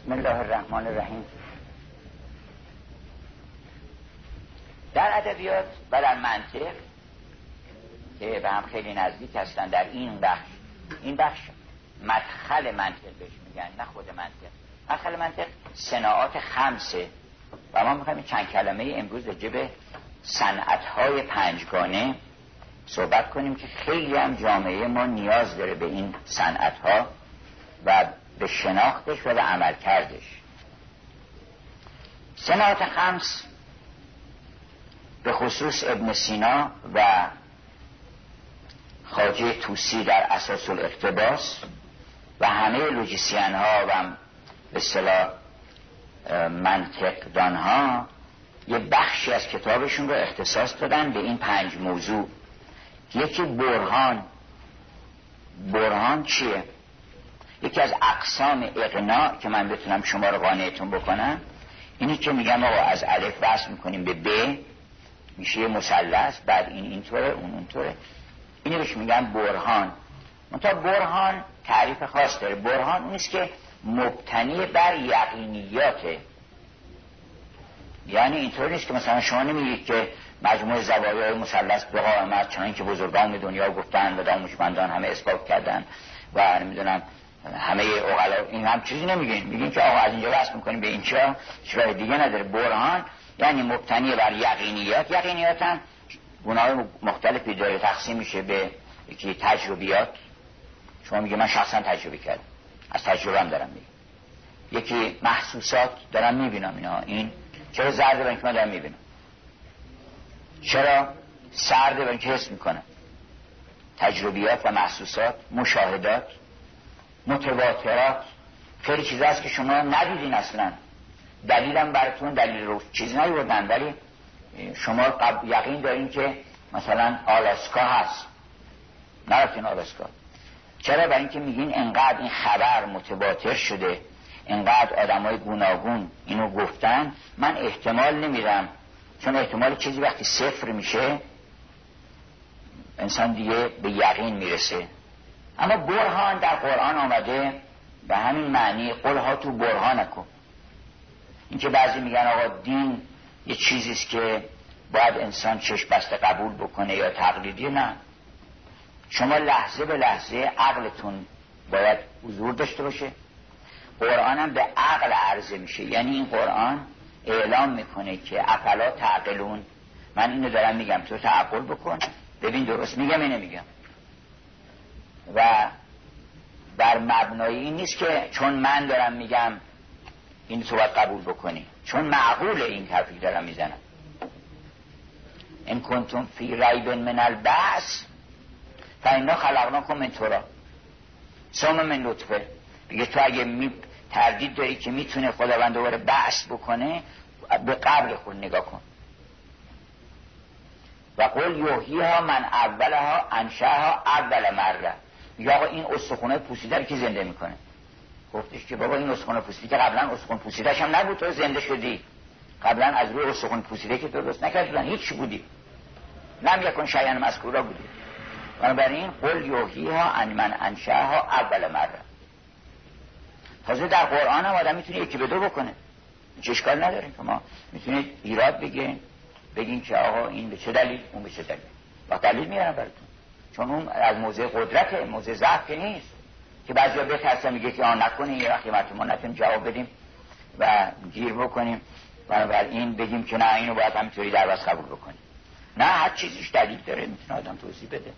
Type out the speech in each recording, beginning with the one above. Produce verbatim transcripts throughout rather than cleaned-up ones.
بسم الله الرحمن الرحیم. در ادبیات و در منطق که به هم خیلی نزدیک هستن، در این بخش این بخش مدخل منطق بهش میگن، نه خود منطق. مدخل منطق صناعات خمسه و ما میخوایم چند کلمه امروز راجع به صنعت‌های پنجگانه صحبت کنیم که خیلی هم جامعه ما نیاز داره به این صنعت‌ها و به شناختش و به عمل کردش. صناعات خمس به خصوص ابن سینا و خواجه طوسی در اساس الاقتباس و همه لوجیسین ها و به اصطلاح منطق دان ها یه بخشی از کتابشون رو اختصاص دادن به این پنج موضوع. یکی برهان. برهان چیه؟ یکی از اقسام اقناع که من بتونم شما رو قانعتون بکنم اینی که میگم آقا از الف وصل میکنیم به ب میشه یه مثلث، بعد این اینطوره اون اونطوره، اینو بهش میگم برهان. منتها برهان تعریف خاص داره. برهان اونیست که مبتنی بر یقینیاته، یعنی اینطور نیست که مثلا شما نمیگید که مجموع زوایای مثلث به قائمت چنان که بزرگان دنیا گفتن و دانشمندان همه اثبات کردن و نمیدونم همه عقلا، این هم چیزی نمیگین، میگین که آقا از اینجا وصل میکنیم به اینجا، هیچ راه دیگه نداره. برهان یعنی مبتنی بر یقینیات. یقینیات هم گناه مختلفی داره، تقسیم میشه به یکی تجربیات، شما میگه من شخصا تجربه کردم، از تجربه هم دارم میگم. یکی محسوسات، دارم میبینم اینا، این چرا زرده؟ برای اینکه من دارم میبینم. چرا سرده؟ برای اینکه حس میکنم. تجربیات و محسوسات. مشاهدات، متواترات، خیلی چیز هست که شما ندیدین اصلا، دلیلم براتون دلیل رو چیز نیوردن، ولی شما یقین دارین که مثلا آلاسکا هست، نرفتین آلاسکا. چرا؟ برای اینکه میگین انقدر این خبر متواتر شده، انقدر آدمای گوناگون اینو گفتن، من احتمال نمیدم، چون احتمال چیزی وقتی صفر میشه انسان دیگه به یقین میرسه. اما برهان در قرآن آمده به همین معنی، قل ها تو برهانکم. این که بعضی میگن آقا دین یه چیزیست که باید انسان چشم بسته قبول بکنه یا تقلیدی، نه، شما لحظه به لحظه عقلتون باید حضور داشته باشه. قرآن هم به عقل عرضه میشه، یعنی این قرآن اعلام میکنه که افلا تعقلون، من اینو دارم میگم تو تعقل بکن ببین درست میگم اینو میگم. و بر مبنای این نیست که چون من دارم میگم این تو باید قبول بکنی، چون معقول این حرفی دارم میزنم. ان کنتم فی ریب من البعث فانا خلقناکم من تراب ثم من نطفه. دیگه تو اگه می تردید داری که میتونه خداوند دوباره بعث بکنه، به قبل خود نگاه کن. و قل یحییها من اولها انشأها اول مره. یا آقا این استخونه پوسیده رو که زنده میکنه؟ گفتش که بابا این استخونه پوسیده که قبلا استخون پوسیده‌ش هم نبود، تو زنده شدی. قبلا از روی استخون پوسیده که درست نکردن هیچ بودی، لم یکن شیئا مذکورا بودی. بنابراین قل یحییها من انشأها اول مره. تازه در قرآن هم آدم میتونه یکی به دو بکنه، هیچ اشکال نداره که ما میتونید ایراد بگین بگین که آقا این به چه دلیل اون به چه دلیل، و دلیل میارم براتون، چون اون از موضع قدرته، موضع ضعف که نیست که بعضیا بترسن میگه که آن نکنه یه وقتی ما نتونیم جواب بدیم و گیر بکنیم، بنابراین بگیم که نه اینو باید همینطوری در بس قبول بکنیم. نه، هر چیزیش دلیل داره، میتونه آدم توضیح بده.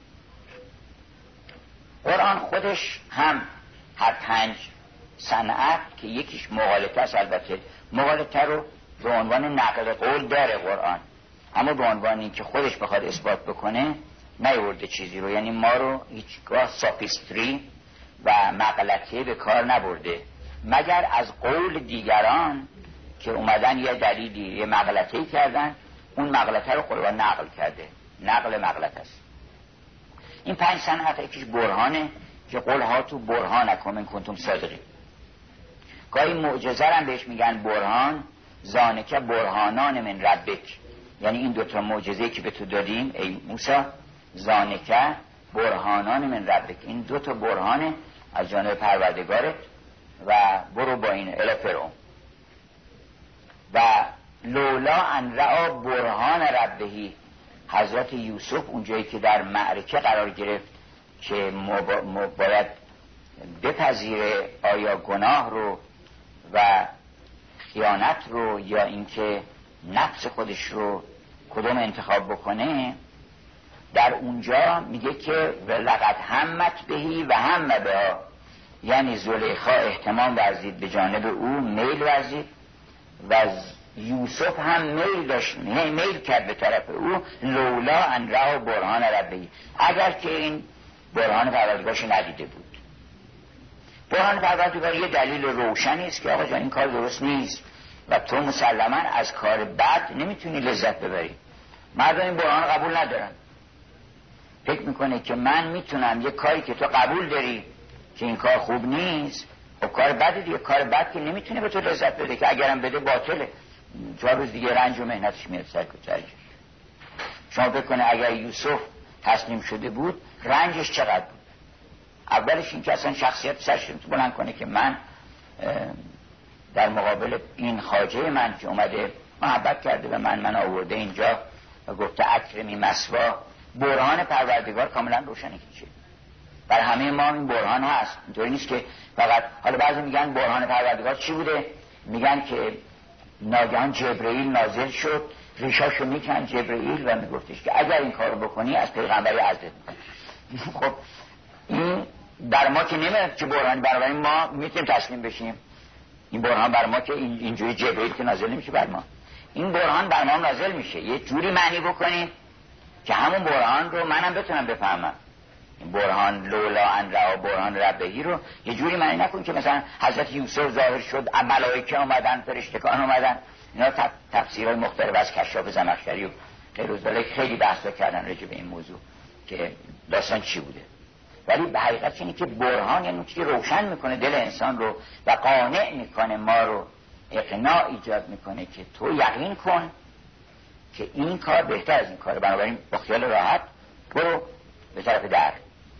قرآن خودش هم هر پنج صنعت که یکیش مغالطه است، البته مغالطه رو به عنوان نقل قول داره قرآن، اما به عنوان این که خودش بخواد اثبات بکنه نیورده چیزی رو، یعنی ما رو هیچگاه سافیستری و مغلطه به کار نبرده، مگر از قول دیگران که اومدن یه دلیلی یه مغلطه‌ای کردن، اون مغلطه رو قرآن نقل کرده، نقل مغلطه است. این پنج صنعت یکیش برهانه که قل ها تو برهانکم ان کنتم صادقین. گاهی معجزه هم بهش میگن برهان، زانکه برهانان من ربک، یعنی این دوتا معجزه‌ای که به تو دادیم ای موسی، زانکه برهانان من ربک، این دوتا برهانه از جانب پروردگارت و برو با این الی فرعون. و لولا ان رأى برهان ربه، حضرت یوسف اونجایی که در معرکه قرار گرفت که باید بپذیره آیا گناه رو و خیانت رو یا اینکه نفس خودش رو کدوم انتخاب بکنه، در اونجا میگه که لقد همت بهی و هم بها، یعنی زلیخا اهتمام ورزید به جانب او، میل ورزید و یوسف هم میل داشت، میل کرد به طرف او. لولا ان رأى برهان ربه، اگر که این برهان پروردگارش ندیده بود. برهان پروردگار یه دلیل روشنی است که آقا جان این کار درست نیست و تو مسلما از کار بد نمیتونی لذت ببری. مردم این برهان قبول ندارن، فکر میکنه که من میتونم یه کاری که تو قبول داری که این کار خوب نیست، خب کار بده دیگه، کار بد که نمیتونه به تو لذت بده، که اگرم بده باطله، چهار روز دیگه رنج و مهنتش میاد سر کجاش. شما بکنه اگر یوسف تسلیم شده بود رنجش چقدر بود؟ اولش این که اصلا شخصیت سرش تو بلند کنه که من در مقابل این خواجه من که اومده محبت کرده و من من آورده اینجا و گفته اکرمی مسوا، برهان پروردگار کاملا روشنه که چیه. بر همه ما این برهان هست، اینطوری نیست که فقط، حالا بعضی میگن برهان پروردگار چی بوده؟ میگن که ناگهان جبرئیل نازل شد ریشاشو میکن جبرئیل و میگفتش که اگر این کارو بکنی از پیغمبری عزت میکنی. خب این بر ما که نمیاد که برهان، برای ما میتونیم تسلیم بشیم. این برهان بر ما که اینجوری جبرئیل که نازل نمیشه بر ما، این برهان بر ما نازل میشه. یه جوری معنی بکنیم که همون برهان رو منم بتونم بفهمم. این برهان لولا ان رأى برهان ربه رو یه جوری معنی نکن که مثلا حضرت یوسف ظاهر شد، ملائکه اومدن، فرشتگان اومدن. اینا تفسیرهای مختلف از کشاف زمخشری و غیره خیلی بحثا کردن راجع به این موضوع که داستان چی بوده. ولی به حقیقت اینه که برهان یعنی چیزی روشن میکنه دل انسان رو و قانع میکنه ما رو، اقناع ایجاد میکنه که تو یقین کن که این کار بهتر از این کاره، بنابراین با خیال راحت برو به طرف در.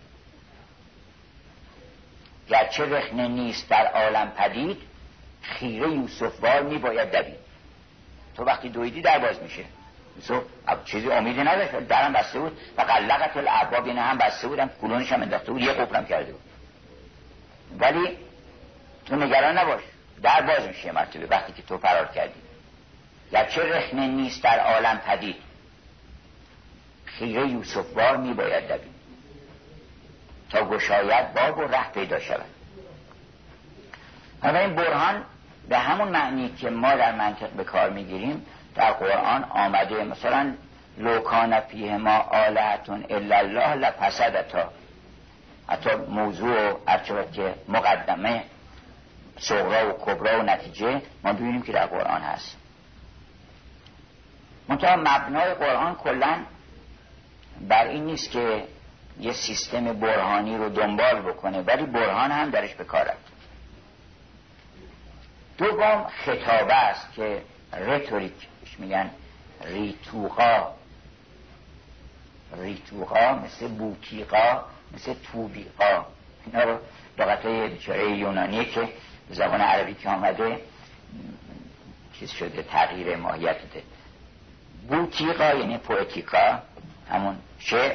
گرچه رخنه نیست در عالم پدید، خیره یوسف وار میباید دوید. تو وقتی دویدی در باز میشه. یوسف چیزی امیدی نداشت، درم بسته بود و قلقت الابواب، یعنی هم بسته بودم، کلونش هم انداخته بود، یه قفلم کرده بود. ولی تو نگران نباش، در باز میشه مرتبه وقتی که تو فرار کردی. گرچه رخنه نیست در عالم پدید، خیره یوسف وار میباید دوید تا گشاید باب و ره پیدا شود. اما این برهان به همون معنی که ما در منطق به کار میگیریم در قرآن آمده. مثلا لو کان فیهما آلهة الا الله لفسدتا، حتی موضوع ارچه که مقدمه صغرا و کبرا و نتیجه ما ببینیم که در قرآن هست. منتها مبنای قرآن کلن بر این نیست که یه سیستم برهانی رو دنبال بکنه، ولی برهان هم درش به کار رفت. دوم خطابه است که رتوریک میگن، ریتوقا، ریتوقا مثل بوتیقا، مثل توبیقا. اینا رو لغتای بیچاره یونانیه که به زبان عربی که آمده چیز شده، تغییر ماهیت ده. بوتیقا یعنی پوئتیکا، همون شعر.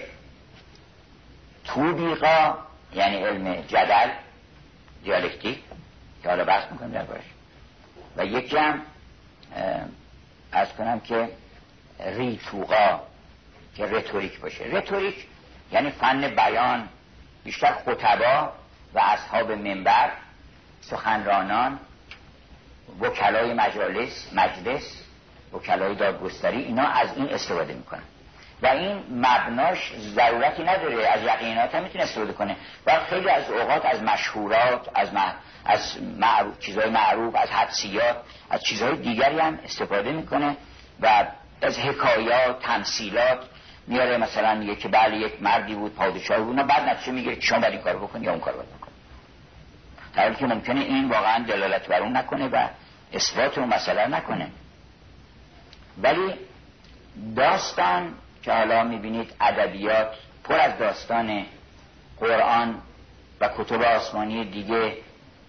توبیقا یعنی علم جدل، دیالکتیک، که حالا بحث میکنم در باش. و یکی هم از کنم که ریتوقا که رتوریک باشه. رتوریک یعنی فن بیان، بیشتر خطبا و اصحاب منبر، سخنرانان، وکلای مجالس مجلس، وکلای دادگستری، اینا از این استفاده میکنن و این مبناش ضرورتی نداره، از یقینات هم میتونه استفاده کنه و خیلی از اوقات از مشهورات، از مح... از معروف، چیزهای معروف، از حدسیات، از چیزهای دیگری هم استفاده میکنه و از حکایات، تمثیلات میاره. مثلا میگه که بله یک مردی بود پادشاه بود، نه بعد نتیجه میگیره که شما باید این کار بکن یا اون کار باید بکن، در حالی که ممکنه این واقعا دلالت بر اون نکنه و اثبات اون مسئله نکنه. ولی داستان که حالا میبینید ادبیات پر از داستان قرآن و کتب آسمانی دیگه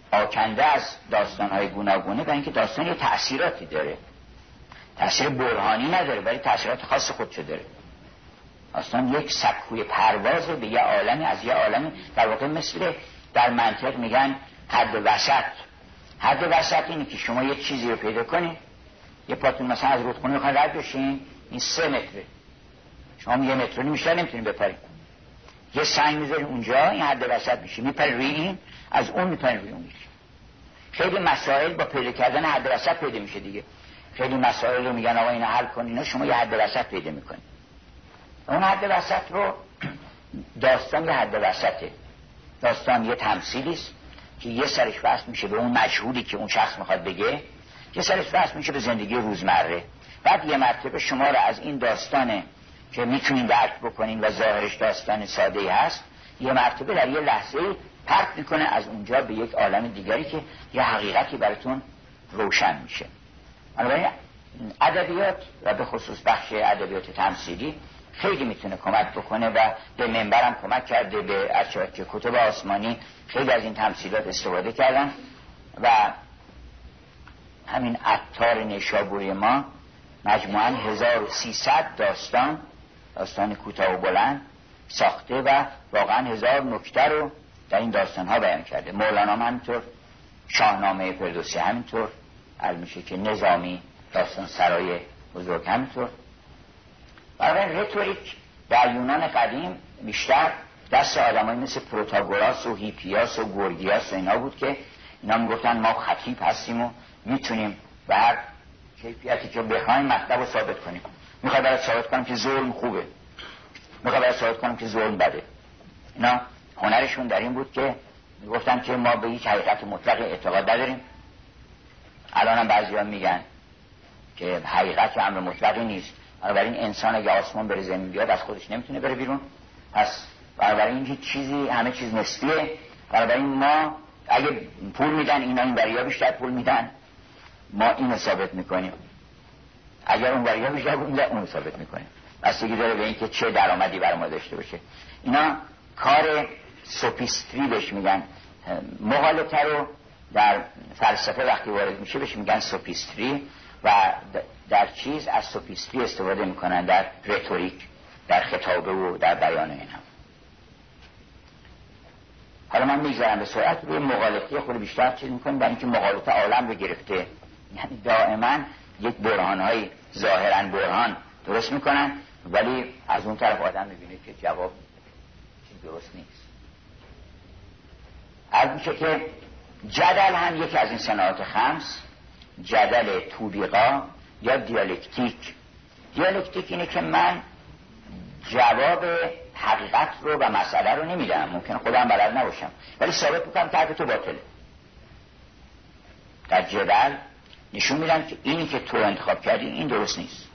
آکنده از داستان‌های گوناگونه، برای اینکه داستان یه تأثیراتی داره، تأثیر برهانی نداره ولی تأثیرات خاص خودشو داره. داستان یک سکوی پرواز به یه عالمی از یه عالمی، در واقع مثل در منطق میگن حد وسط. حد وسط اینه که شما یه چیزی رو پیدا کنید، یه پاتون مثلا از رودخونه میخواین رد بشین، این سه متره، شما یه متر میشه نمیتونید بپرید، یه سنگ میذارید اونجا، این حد وسط میشه، میپرید روی این، از اون میپرید روی اون میشه. خیلی مسائل با پیدا کردن حد وسط پیدا میشه دیگه. خیلی مسائل رو میگن آقا اینا حل کن، اینا شما یه حد وسط پیدا میکنید. اون حد وسط رو داستان یه حد وسطه. داستان یه تمثیلی است که یه سرش وصل میشه به اون مجهولی که اون شخص میخواد بگه، یه سرش وصل میشه به زندگی روزمره. بعد یه مرتبه شما رو از این داستانه که میتونین درک بکنین و ظاهرش داستان ساده‌ای هست، یه مرتبه در یه لحظه پرت میکنه از اونجا به یک عالم دیگری که یه حقیقتی براتون روشن میشه. بنابراین ادبیات و به خصوص بخش ادبیات تمثیلی خیلی میتونه کمک بکنه و به منبرم کمک کرده، به اشیاء که کتب آسمانی خیلی از این تمثیلات استفاده کردن و همین عطار نیشابوری ما مجموعاً هزار و سیصد داستان داستان کوتاه و بلند ساخته و واقعاً هزار نکته رو در این داستان‌ها بیان کرده. مولانا همینطور، شاهنامه فردوسی همینطور، المیشه که نظامی داستان سرای بزرگ همینطور. برای رتوریک در یونان قدیم بیشتر دست آدمایی مثل پروتاگوراس و هیپیاس و گورگیاس و اینا بود که اینا میگفتن ما خطیب هستیم و میتونیم به هر کیفیتی که بخوایم مطلب رو ثابت کنیم. میخواد برای ثابت کنم که ظلم خوبه، میخواد برای ثابت کنم که ظلم بده. اینا هنرشون در این بود که میگفتن که ما به هیچ حقیقت مطلق اعتقاد نداریم. الان هم بعضی ها میگن که حقیقت امر مطلقی نیست، بنابراین انسان اگه آسمان بره زمین بیاد از خودش نمیتونه بره بیرون، پس بنابراین هیچ چیزی، همه چیز نسبیه. بنابراین ما اگه پول میدن اینا این بریا بیشتر پول میدن، ما اینو ثابت میکنیم، اگر اون بریا بیشتر پول میدن اونو ثابت میکنیم. بستگی داره به اینکه چه درآمدی برای ما داشته باشه. اینا کار سوفیستری بهش میگن. مغالطه رو در فلسفه وقتی وارد میشه بهش میگن سوفیستری و در چیز از سوفیستری استفاده میکنن در رتوریک، در خطابه و در بیان اینا. حالا من میگذارم به سرعت روی مغالطه خود بیشتر چیز میکنم، برای اینکه مغالطه عالم رو گرفته، یعنی دائما یک برهانهای ظاهرا برهان درست میکنن ولی از اون طرف آدم میبینه که جواب چیز درست نیست. از میشه که جدل هم یکی از این صناعات خمس، جدل توبیقا یا دیالکتیک. دیالکتیک اینه که من جواب حقیقت رو و مسئله رو نمیدم، ممکن خودم بلد نباشم ولی ثابت میکنم که حرف تو باطله. در جدل نشون میدم که اینی که تو انتخاب کردی این درست نیست،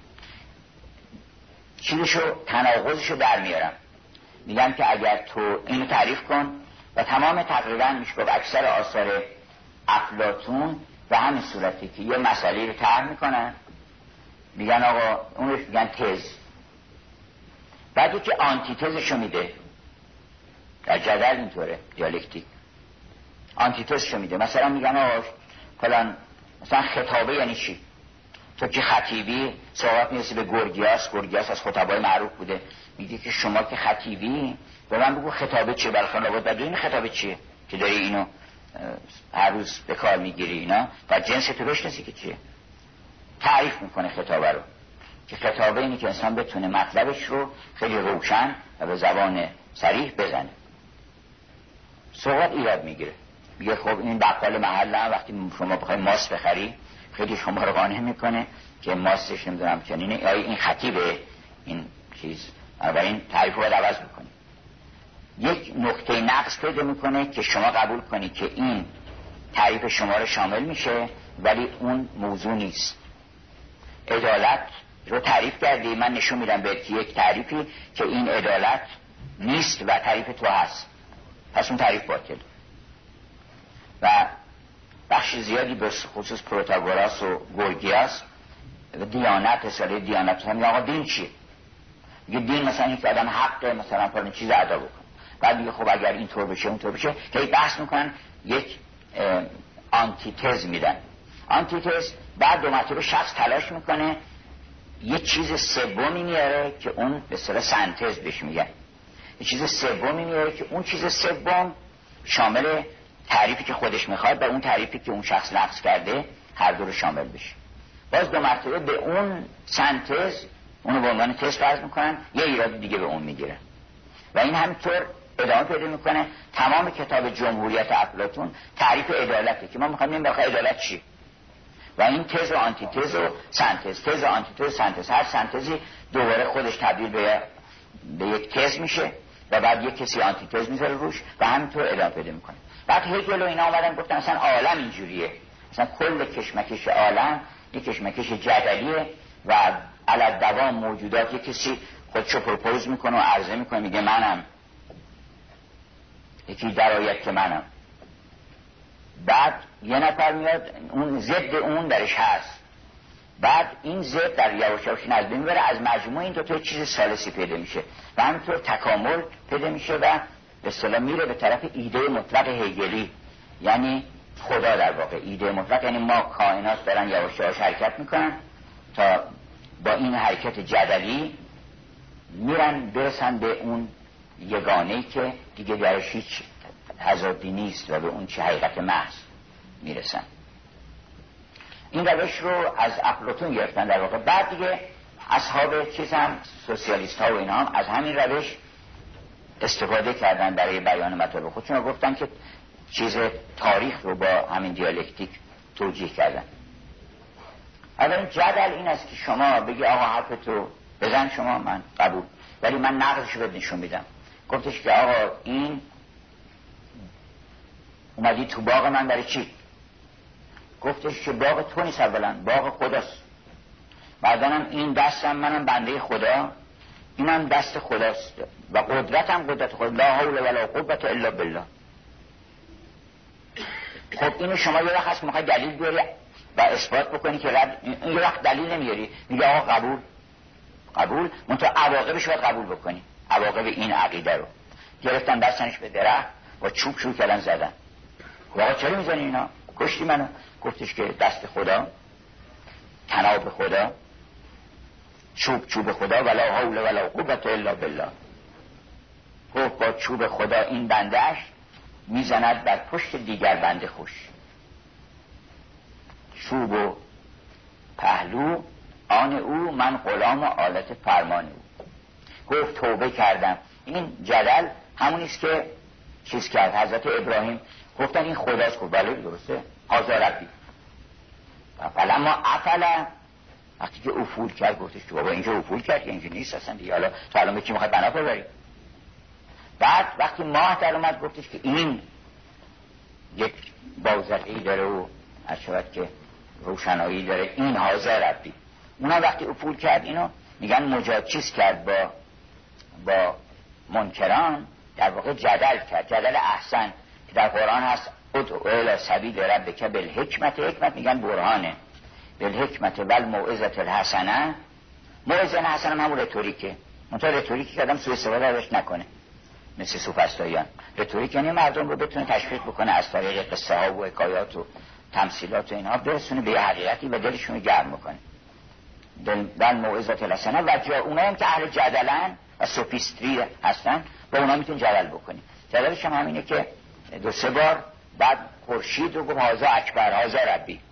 چیزشو تناقضشو در میارم، میگم که اگر تو اینو تعریف کن و تمام تقریبا میشه گفت اکثر آثار افلاطون به همین صورتی که یه مسئله رو طرح میکنن، میگن آقا اون رو میگن تز، بعدی که آنتی تزشو میده. در جدل اینطوره، دیالکتیک آنتی تزشو میده. مثلا میگن آقا فلان مثلا خطابه یعنی چی؟ تو که خطیبی صحبت میرسی به گورگیاس، گورگیاس از خطبای معروف بوده، میگه که شما که خطیبی به من بگو خطابه چیه، برخواه نبود و این خطابه چیه که داری اینو هر روز به کار میگیری اینا و جنس تو بشنسی که چیه. تعریف میکنه خطابه رو که خطابه اینی که انسان بتونه مطلبش رو خیلی روشن و به زبان صریح بزنه. صحبت ایراد میگیره، میگه خب این بقال محله هم وقتی شما بخوای ماست بخری خیلی شما رو قانع میکنه که ماستش نمیدونم چنینه، یا این خطیبه این چیز، و این تعریف رو باید عوض میکنه. یک نقطه نقص پیدا میکنه که شما قبول کنی که این تعریف شما رو شامل میشه ولی اون موضوع نیست. عدالت رو تعریف کردی، من نشون میدم بهت که یک تعریفی که این عدالت نیست و تعریف تو هست، پس اون تعریف باطل. و بخش زیادی به خصوص پروتاگوراس و گورگیاس و دیانت، رساله دیانت هم آقا دین چیه؟ میگه دین مثلا یک آدم حقه مثلا فلان چیز ادا بکنه، بعد میگه خب اگر این طور بشه اون طور بشه، که بحث میکنن یک آنتیتز میدن. آنتیتز بعد دو مرتبه شخص تلاش میکنه یه چیز سومی میاره که اون به اصطلاح سنتز بهش میگن. یه چیز سومی میاره که اون چیز سوم شامل تعریفی که خودش میخواد و اون تعریفی که اون شخص لغو کرده هر دو رو شامل بشه. باز دو مرتبه به اون سنتز اونو به عنوان تز فرض میکنن، یه ایراد دیگه به اون میگیرن و این همینطور ادامه پیدا میکنه. تمام کتاب جمهوریت افلاطون تعریف عدالته که ما میخوایم ببینیم بخاطر عدالت چی و این تز و آنتی تز و سنتز، تز و آنتی تز و سنتز، هر سنتزی دوباره خودش تبدیل به به یک تز میشه و بعد یک کسی آنتی تز میذاره روش و همینطور ادامه پیدا میکنه. بعد هگل و اینا اومدن گفتن اصلا عالم اینجوریه، اصلا کل کشمکش عالم یک کشمکش جدلیه و علی دوام موجودات یک کسی خودشو پروپوز میکنه و عرضه میکنه، میگه منم، یکی درآید که منم، بعد یه نفر میاد اون ضد اون درش هست، بعد این ضد در یواش یواش از بین میبره، از مجموع این دو تا چیز ثالثی پیدا میشه و همینطور تکامل پیدا میشه و به اصطلاح میره به طرف ایده مطلق هگلی، یعنی خدا در واقع ایده مطلق، یعنی ما کائنات دارن یواش یواش حرکت میکنن تا با این حرکت جدلی میرن برسن به اون یگانه‌ای که دیگه درش هیچ تضادی نیست و به اون چه حقیقت محض میرسن. این روش رو از افلاطون گرفتن در واقع. بعد دیگه اصحاب چیز هم سوسیالیست ها و اینا هم از همین روش استفاده کردن برای بیان مطالب خودشون و گفتن که چیز تاریخ رو با همین دیالکتیک توجیه کردن. حالا این جدل این است که شما بگی آقا حرفتو بزن شما، من قبول، ولی من نقضش رو نشون میدم. گفتش که آقا این اومدی تو باغ من برای چی؟ گفتش که باغ تو نیست، اولا باغ خداست، بعدنم این دستم منم بنده خدا، اینم دست خداست و قدرتم قدرت خدا، لا حول ولا قوة الا بالله. خب اینو شما یه وقت هست میخوای دلیل بیاری و اثبات بکنی که رب... این یه وقت دلیل نمیاری، میگه آقا قبول قبول منتها عواقبش باید قبول بکنی. عواقب این عقیده رو گرفتن بستنش به درخت و چوب شروع کردن زدن. آقا چرا میزنی اینا؟ کشتی منو. گفتش که دست خدا، تناب خدا، چوب چوب خدا، ولا حول ولا قوة الا بالله. گفت با چوب خدا این بندهش میزند بر پشت دیگر بنده خوش، چوب و پهلو آن او، من غلام و آلت فرمان او. گفت توبه کردم. این جدل همونیست که چیز کرد حضرت ابراهیم، گفتن این خداست. خب بله درسته، هذا ربی. فلما افل، وقتی که افول کرد گفتش تو بابا اینجا افول کرد که اینجا نیست اصلا دیگه، حالا تو الان به کی میخواد بنا ببری؟ بعد وقتی ماه در اومد گفتش که این یک بازرگی داره و از شود که روشنایی داره، این هذا ربی. اونا وقتی افول کرد اینو میگن مجاد چیز کرد با با منکران، در واقع جدل کرد، جدل احسن که در قرآن هست ادعو الی سبیل ربک بالحکمت. حکمت میگن برهانه، بالحکمت والموعظة الحسنه. موعظه حسنه همون رتوریکه، منتها رتوریکی که آدم سوء استفاده ازش نکنه، مثل سوفسطائیان. رتوریک یعنی مردم رو بتونه تشویق بکنه از طریق قصه ها و حکایات و تمثیلات و اینها برسونه به حقیقتی و دلشون رو گرم بکنه. دل موعظة الحسنه. و جا اونایی هم که اهل جدلن و سوفیستری هستن با اونا میتون جدل بکنی. جدلش هم همینه که دو سه بار بعد خورشید رو گفت هذا اکبر، هذا ربی.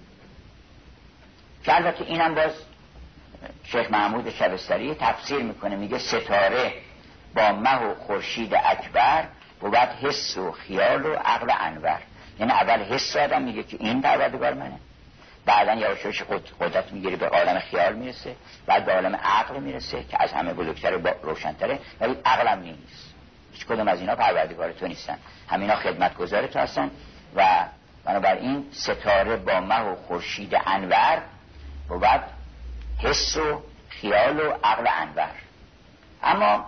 که البته اینم باز شیخ محمود شبستری تفسیر میکنه، میگه ستاره با مه و خورشید اکبر و بعد حس و خیال و عقل انور. یعنی اول حس آدم میگه که این پروردگار منه، بعدا یواش یواش قدرت میگیره به عالم خیال میرسه، بعد به عالم عقل میرسه که از همه بزرگتره و روشنتره، ولی عقلم نیست. هیچ کدوم از اینا پروردگار تو نیستن، همینا خدمتگزار تو هستن. و بنابراین ستاره با مه و خورشید انور و بعد حس و خیال و عقل انور. اما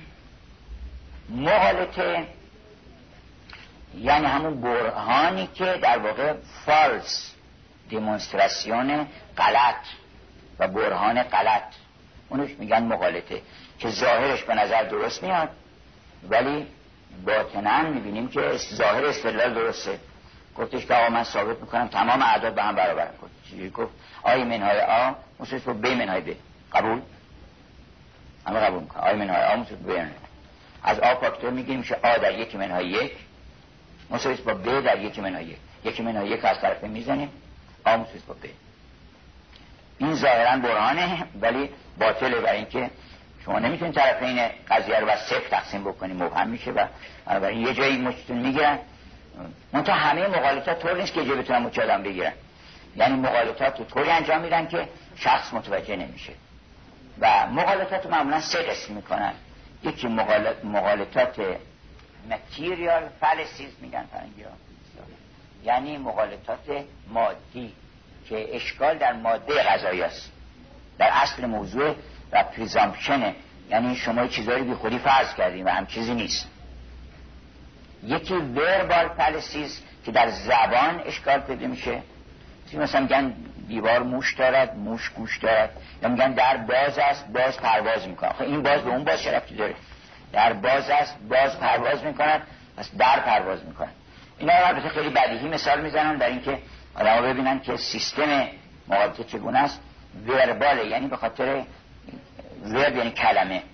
محالته یعنی همون برهانی که در واقع فالس دیمونستراسیون غلط و برهان غلط، اونش میگن مغالطه، که ظاهرش به نظر درست میاد ولی باطناً میبینیم که ظاهر استدلال درسته گفتش که آقا من ثابت میکنم تمام اعداد به هم برابر. چجوری گفت؟ آی منهای آ مساوی با ب منهای ب. قبول؟ همه قبول میکنه. آی منهای آ مساوی با ب. از آ فاکتور میگیم میشه آ در یک منهای یک مساوی با ب در یک منهای یک. یک منهای یک از طرف میزنیم آ مساوی با ب. این ظاهرا برهانه ولی باطله، برای اینکه شما نمیتونید طرفین قضیه رو بر صفر تقسیم بکنید، مبهم میشه و بنابراین یه جایی مچتون میگیرن. منتها همه مغالطات طور نیست که جه بتونن مچ آدم بگیرن، یعنی مغالطات رو طوری انجام میدن که شخص متوجه نمیشه و مغالطات رو معمولا سه قسم میکنن. یکی مغالط مغالطات ماتریال فالسیز میگن فرنگی ها، یعنی مغالطات مادی که اشکال در ماده غذایی است، در اصل موضوع و پریزامپشنه، یعنی شما چیزایی رو بی خودی فرض کردیم و هم چیزی نیست. یکی وربال فالسیز که در زبان اشکال پیدا میشه، مثلا میگن دیوار موش دارد، موش گوش دارد، یا میگن در باز است، باز پرواز میکنه. آخه این باز به اون باز چه ربطی داره؟ در باز است، باز پرواز میکند، پس در پرواز میکنه. اینا البته خیلی بدیهی مثال میزنن در اینکه آدم‌ها ببینن که سیستم مغالطه چگونه است. ورباله یعنی به خاطر ورب یعنی کلمه،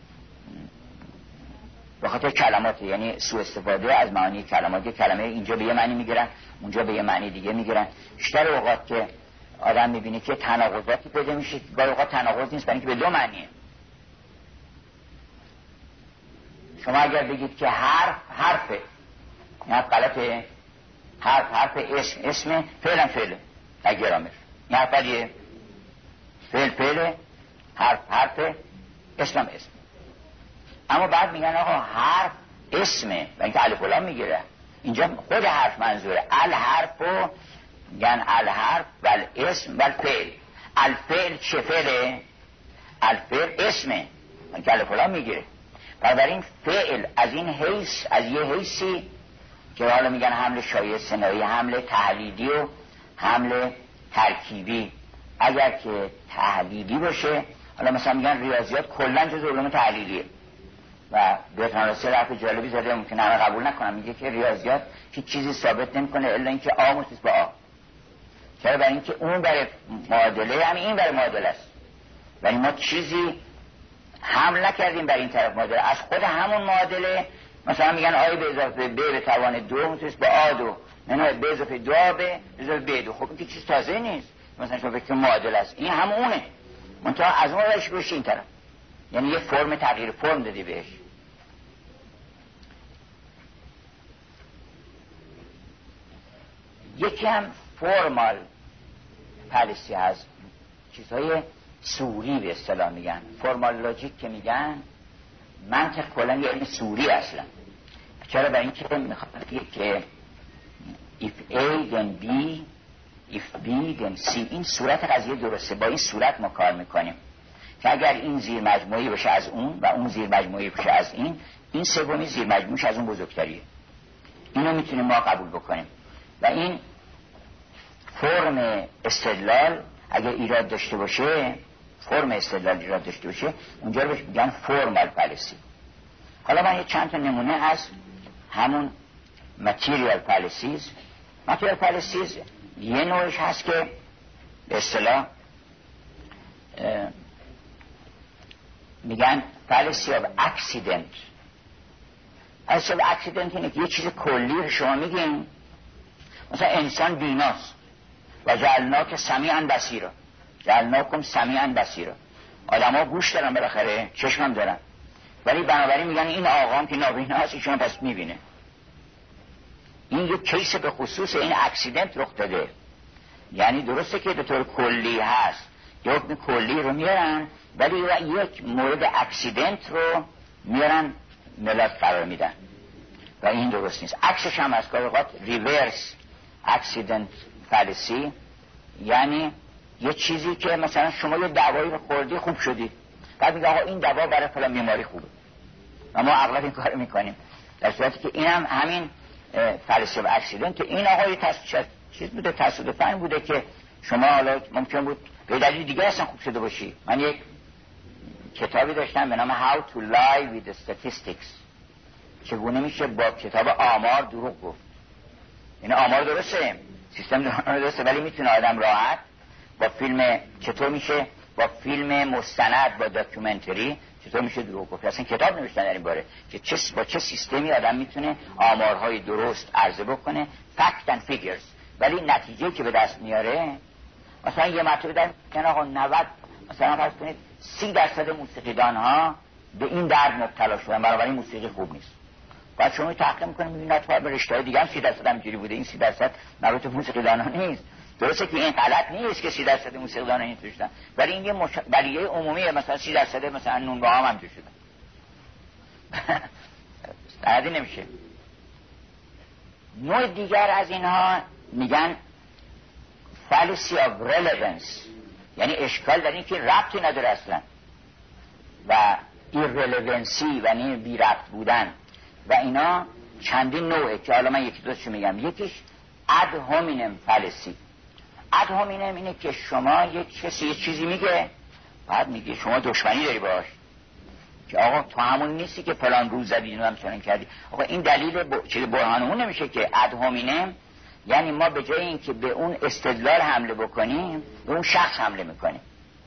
به خاطر کلمات، یعنی سوء استفاده از معانی کلمات. کلمه اینجا به یه معنی میگیرن، اونجا به یه معنی دیگه میگیرن. بیشتر اوقات که آدم میبینه که تناقضاتی پیدا میشه، گاهی اوقات تناقض نیست برای اینکه به دو معنیه. شما اگر بگید که حرف حرفه، نه غلطه، حرف حرف اسم اسم فعلا فعله در گرامر، نه حرفیه فعل فعله، حرف حرفه، اسم اسم. اما بعد میگن آقا حرف اسمه و اینکه الف و لام میگیره. اینجا خود حرف منظوره. الحرفو میگن الحرف ول اسم ول فعل. الفعل چه فعله؟ الفعل اسمه و اینکه الف و لام میگیره. بنابراین فعل از این حیث، از یه حیثی که حالا میگن حمل شایع ثنایی، حمل تحلیلی و حمل ترکیبی. اگر که تحلیلی باشه، حالا مثلا میگن ریاضیات کلا جز علوم تحلیلیه و برتراند راسل حرف جالبی زده، ممکنه همه قبول نکنم، میگه که ریاضیات هیچ چیزی ثابت نمیکنه الا اینکه آ مساوی با آ. چرا؟ برای اینکه اون برای معادله، همین این برای معادله است، ولی ما چیزی حمل نکردیم برای این طرف معادله. از خود همون معادله مثلا میگن آ به اضافه ب به توان دو مساوی با آ دو، نه به اضافه دو ب به اضافه ب دو. خب این که چیز تازه نیست، مثلا شما فکر معادله است، این همونه، منتها از اون روش بشه این طرف، یعنی یه فرم تغییر فرم دادی بهش. یکی هم فرمال پالیسی هست، چیزهای سوری به اصطلاح میگن. فرمال لاجیک که میگن منطق کلا یه علم سوری اصلا. چرا؟ برای اینکه میخواد بگه که if A then B if B then C. این صورت قضیه درسته، با این صورت ما کار میکنیم که اگر این زیر مجموعی باشه از اون و اون زیر مجموعی باشه از این، این سومی زیر مجموعش از اون بزرگتریه. اینو میتونیم ما قبول بکنیم و این فرم استدلال اگر ایراد داشته باشه، فرم استدلال ایراد داشته باشه، اونجا رو بهش میگن فرمال پالیسی. حالا من یه چند تا نمونه از همون ماتریال پالیسیز. ماتریال پالیسیز یه نوعش هست که به اصطلاح میگن پالیسی آف اکسیدنت. پالیسی آف اکسیدنت اینه که یه چیز کلی رو شما میگین، مثلا انسان بیناست و جعلناک سمیعا بصیرا، جعلناکم سمیعا بصیرا. آدم ها گوش دارن، بالاخره چشم هم دارن، ولی بنابراین میگن این آقام که نابینا هست ایشون پس میبینه. این یک کیس به خصوص این اکسیدنت رخ داده، یعنی درسته که به طور کلی هست، یک حکم کلی رو میارن ولی یک مورد اکسیدنت رو میارن ملت قرار میدن و این درست نیست. عکسش هم از کار ریورس اکسیدنت فالسی، یعنی یه چیزی که مثلا شما یه دوایی رو خوردی خوب شدی، بعد میگه آقا این دوا برای فلان بیماری خوبه و ما اغلب این کارو میکنیم، در صورتی که این هم همین فالسی و اکسیدنت که این آقا یه تص... چیز بوده، تصادفاً بوده که شما حالا ممکن بود به دلیل دیگه اصلا خوب شده باشی. من یک کتابی داشتم به نام How to Lie with Statistics، چگونه میشه با کتاب آمار دروغ گفت. این آمار درسته، سیستم درسته، ولی میتونه آدم راحت با فیلم، چطور میشه با فیلم مستند، با داکیومنتری چطور میشه دروغ گفت. اصلا کتاب نوشتن در این باره که چه با چه سیستمی آدم میتونه آمارهای درست عرضه بکنه، فکت اند فیگرز، ولی نتیجه که به دست میاره مثلا یه مرتبه در کن آقا نود مثلا فرض کنید سی درصد موسیقیدان ها به این درد مبتلا شدن، بنابراین موسیقی خوب نیست. بعد شما تحقیق میکنید میبینید نه به رشته‌های دیگه هم سی درصد همینجوری بوده، این سی درصد مربوط به موسیقیدان ها نیست. درسته که این غلط نیست که سی درصد موسیقیدان ها اینطور شدن، ولی این یه مش... بلیه عمومیه، مثلا سی درصد مثلا نونوا هم همینطور شدن. عادی نمیشه. نوع دیگر از اینها میگن fallacy of relevance، یعنی اشکال در این که ربطی نداره اصلا، و irrelevancy یعنی بی ربط بودن، و اینا چندین نوعه که حالا من یکی دوستشو میگم. یکیش ad hominem fallacy. ad hominem اینه که شما یک کسی یه چیزی میگه، بعد میگه شما دشمنی داری باش، که آقا تو همون نیستی که فلان روز زدی اینو هم چنین کردی. آقا این دلیل ب... چیز برهانمون نمیشه که ad hominem یعنی ما به جای این که به اون استدلال حمله بکنیم به اون شخص حمله میکنیم،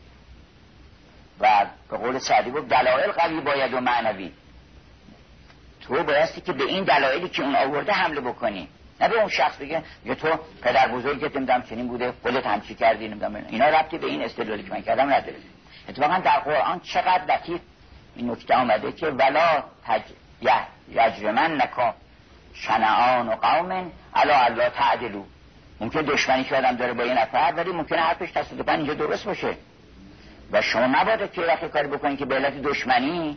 و به قول سعدی بود دلایل قوی باید و معنوی. تو بایستی که به این دلایلی که اون آورده حمله بکنی، نه به اون شخص بگه یا تو پدر بزرگت نمیدونم چنین بوده خودت همچی کردی نمیدونم. اینا ربطی به این استدلالی که من کردم نداره. اتفاقا در قرآن چقدر لطیف این نکته آمده که ولا تج یجرمنکم شنآن قوم علی الا تعدلوا. ممکن دشمنی که آدم داره با یه نفر، ولی ممکنه حرفش تصادفاً اینجا درست باشه و شما نباید که وقتی کاری بکنید که به علت دشمنی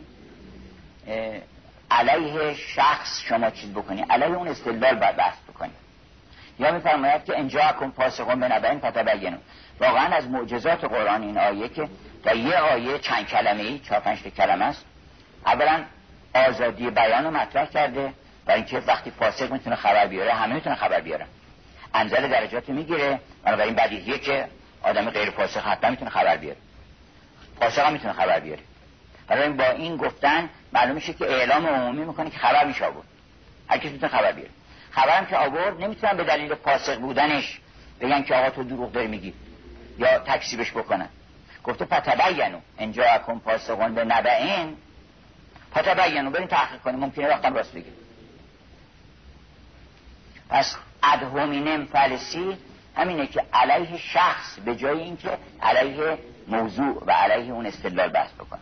علیه شخص شما چیز بکنید، علیه اون استدلال باید بحث بکنید. یا میفرماید که ان جاءکم فاسق بنبأ فتبینوا. واقعا از معجزات قرآن این آیه که در یه آیه چند کلمه‌ای، چهار پنج تا کلمه است، اولا آزادی بیان رو مطرح کرده، برای اینکه وقتی فاسق میتونه خبر بیاره همه میتونه خبر بیارن، انزل درجات میگیره، بنابراین بدیهیه که آدم غیر فاسق حتما میتونه خبر بیاره، فاسق هم میتونه خبر بیاره. برای با این گفتن معلوم میشه که اعلام عمومی میکنه که خبر میشه آورد، هر کسی میتونه خبر بیاره. خبرم که آورد نمیتونن به دلیل فاسق بودنش بگن که آقا تو دروغ داری میگی یا تکذیبش بکنن. گفته فتبینوا ان جاءکم فاسق بنبأ، فتبینوا برین تحقیق کنید، ممکنه وقتا راست بگه. پس ad hominem fallacy همینه که علیه شخص به جای اینکه علیه موضوع و علیه اون استدلال بحث بکنه.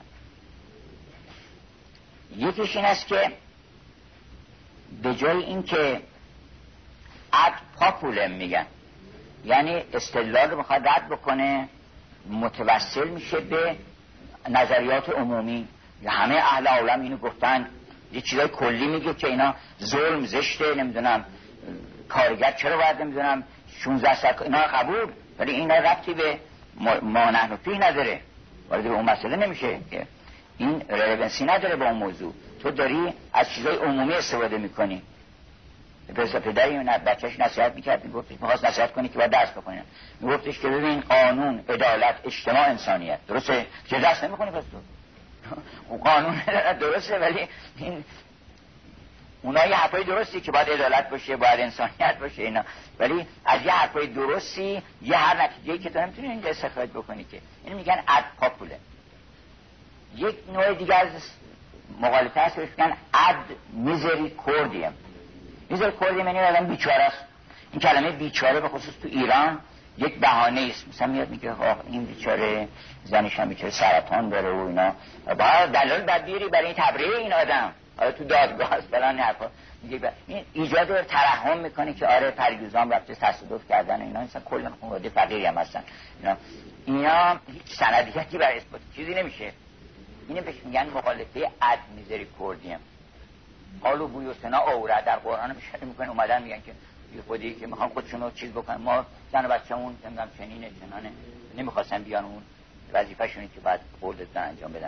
یکیش این است که به جای اینکه ad populum میگن، یعنی استدلال رو میخواد رد بکنه، متوسل میشه به نظریات عمومی، یا همه اهل عالم اینو گفتن، یه چیزای کلی میگه که اینا ظلم زشته، نمیدونم کارگر چرا باید نمیدونم شانزده ساعت اینا قبول، ولی اینا ربطی به ما نحن فیه نداره، وارد به اون مسئله نمیشه که این رلوانسی نداره با اون موضوع. تو داری از چیزای عمومی استفاده میکنی. پس پدری بچهش نصیحت میکرد، میگفتش میخواست نصیحت کنی که باید درس بکنی، میگفتش که ببین قانون، عدالت، اجتماع، انسانیت، درسته که درس نمیکنی پس تو اون قانون درسته، ولی این اونا یه حرفای درستی که باید عدالت باشه، باید انسانیت باشه اینا، ولی از یه حرفای درستی یه هر نتیجه‌ای که تو نمیتونی اینجا استخراج بکنی که اینو میگن ad populum. یک نوع دیگه از مغالطه هست بهش میگن ad misericordiam. misericordiam یعنی آدم بیچاره است. این کلمه بیچاره به خصوص تو ایران یک بهانه است، مثلا میاد میگه آخ این بیچاره زنش هم بیچاره سرطان داره و اینا، باید دلایل بدبیری برای این تبرئه این آدم، آره تو دادگاه است فلان حرفا میگه. این ایجاد ترحم میکنه که آره پریوزام رفته تصادف کردن و اینا، مثلا کلا خانواده فقیری هم هستن اینا. اینا هیچ سندیتی برای اثبات چیزی نمیشه. اینو بهش میگن مغالطه اد میزریکوردیم. قالو بوی و سنا اوره در قرآن اشاره میکنه، اومدن میگن که یه خودی که میخوان خودشونو چیز بکنن، ما زن و بچه‌مون نمیدونم چنینه چنانه، نمیخواستن بیان اون وظیفه‌شونه که بعد قول دادن انجام بدن.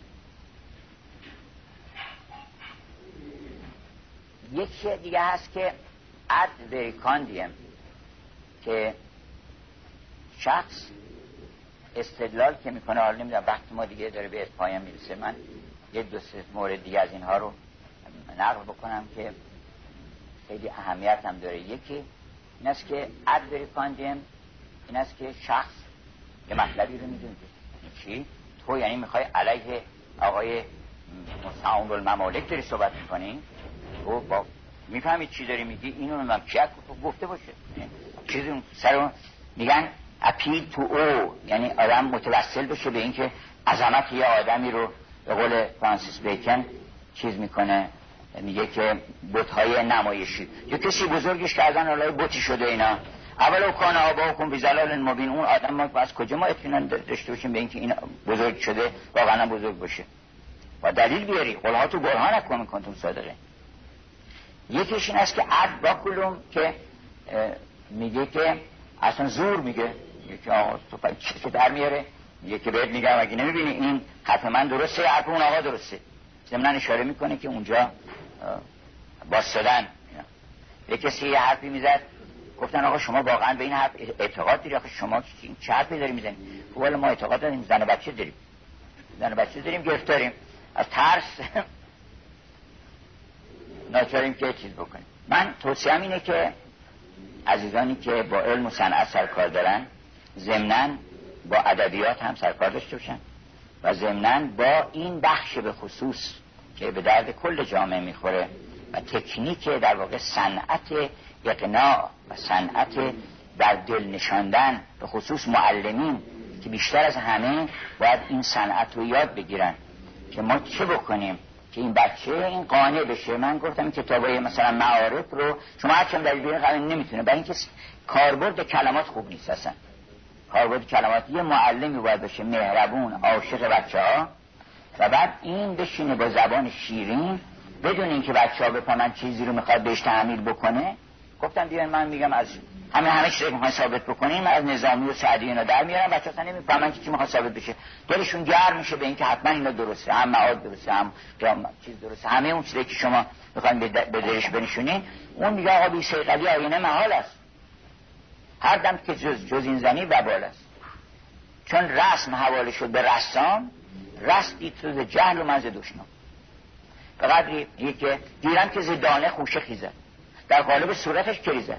یک دیگه هست که اد وریکاندیم، که شخص استدلال که میکنه، حالا نمیدونم وقت ما دیگه داره به پایان میرسه، من یک دو سه مورد دیگه از اینها رو نقل بکنم که خیلی اهمیت هم داره. یکی این است که ادورکاندیم این است که شخص یه مطلبی رو میدونه. چی؟ تو یعنی میخوای علیه آقای مستعان الممالک داری صحبت میکنی؟ تو با میفهمید چی داری میگی؟ اینو نمیدونم چی گفته باشه چیزی اون سر میگن اپیل تو او، یعنی آدم متوسل بشه به اینکه عظمت یه آدمی رو به قول فرانسیس بیکن چیز میکنه، میگه که بت‌های نمایشی یا کسی بزرگش کردن الهی بتی شده اینا. اولا کان آباؤکم فی ضلال مبین، اون آدم ما از کجا ما اطمینان داشته باشیم به اینکه این بزرگ شده واقعا بزرگ باشه؟ با دلیل بیاری، قل هاتوا برهانکم ان کنتم صادقین. یکیش این است که عد باکلوم که میگه که اصلا زور میگه، یکی آقا تو چه در میاره، میگه که بهت میگم اگه نمیبینی این حرف من درسته حرف اون آقا درسته. ضمناً اشاره میکنه که اونجا باسدن یه کسی یه حرفی میزد، گفتن آقا شما واقعا به این حرف اعتقاد داری؟ آخه شما چه حرفی داری میزنی؟ والا ما اعتقاد داریم، زن و بچه داریم، زن و بچه داریم، گرفتاریم، از ترس ناچاریم که چیز بکنیم. من توصیه‌ام اینه که عزیزانی که با علم و صنعت سرکار دارن ضمناً با ادبیات هم سرکار داشته باشن و ضمناً با این بخش به خصوص که به درد کل جامعه میخوره و تکنیک در واقع صنعت اقناع و صنعت در دل نشاندن، به خصوص معلمین که بیشتر از همه باید این صنعت رو یاد بگیرن که ما چه بکنیم که این بچه این قانع بشه. من گفتم این کتابای مثلا معارف رو شما هر چند دلیل بیارین خیلی نمیتونه، برای اینکه کاربرد کلمات خوب نیست. اصلا کاربرد کلمات یه معلمی باید بشه مهربون عاشق بچه‌ها و بعد این بشینه با زبان شیرین بدون اینکه بچه‌ها بفهمن چیزی رو میخواد بهش تحمیل بکنه. گفتم دیگه من میگم از همه همه چیزی که میخوان ثابت بکنین من از نظامی و سعدی اینا در میارم، بچه‌ها اصلا نمیفهمن که چی میخواد ثابت بشه، دلشون گرم میشه به اینکه حتما اینا درسته، هم معاد درسته، هم قیام چیز درسته، همه اون چیزی که شما میخواین به دلش بنشونین. اون میگه آقا بی صیقلی آینه محال است، هر دم که جز جز این زنی وبال است. چون رسم حواله شد به رسام، رستی تو ز جهل و من ز دشنام. به قدری که دیرم که ز دانه خوشه خیزد، در قالب صورتش کریزد،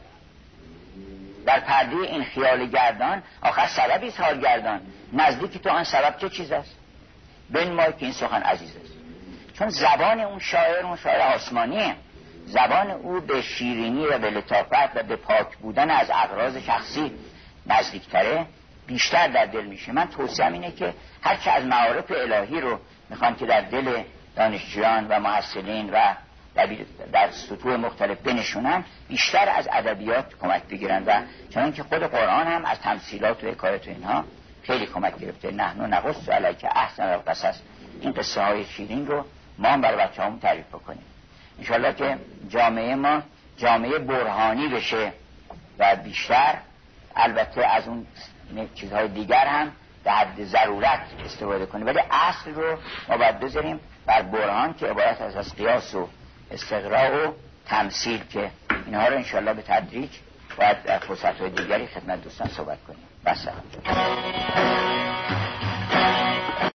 در پرده این خیال گردان آخر سببی است حال گردان، نزدیکی تو آن سبب چه چیز است؟ بنمای که این سخن عزیز است. چون زبان اون شاعر اون شاعر آسمانیه، زبان او به شیرینی و به لطافت و به پاک بودن از اغراض شخصی نزدیکتره، بیشتر در دل میشه. من توصیه‌ام اینه که هرچه از معارف الهی رو میخوان که در دل دانشجویان و محصلین و در سطوح مختلف بنشونن، بیشتر از ادبیات کمک بگیرن و چون که خود قرآن هم از تمثیلات و حکایات و اینها خیلی کمک گرفته. نحن نقص علیک احسن القصص، این قصه های شیرین رو ما هم برای بچه‌هامون تعریف بکنیم. انشالله که جامعه ما جامعه برهانی بشه و بیشتر البته از اون چیزهای دیگر هم به حد ضرورت استفاده کنیم، ولی اصل رو ما باید بذاریم بر برهان که عبارت از از قیاس و استقراء و تمثیل، که اینها رو انشالله به تدریج باید در فرصت‌های دیگری خدمت دوستان صحبت کنیم. بس.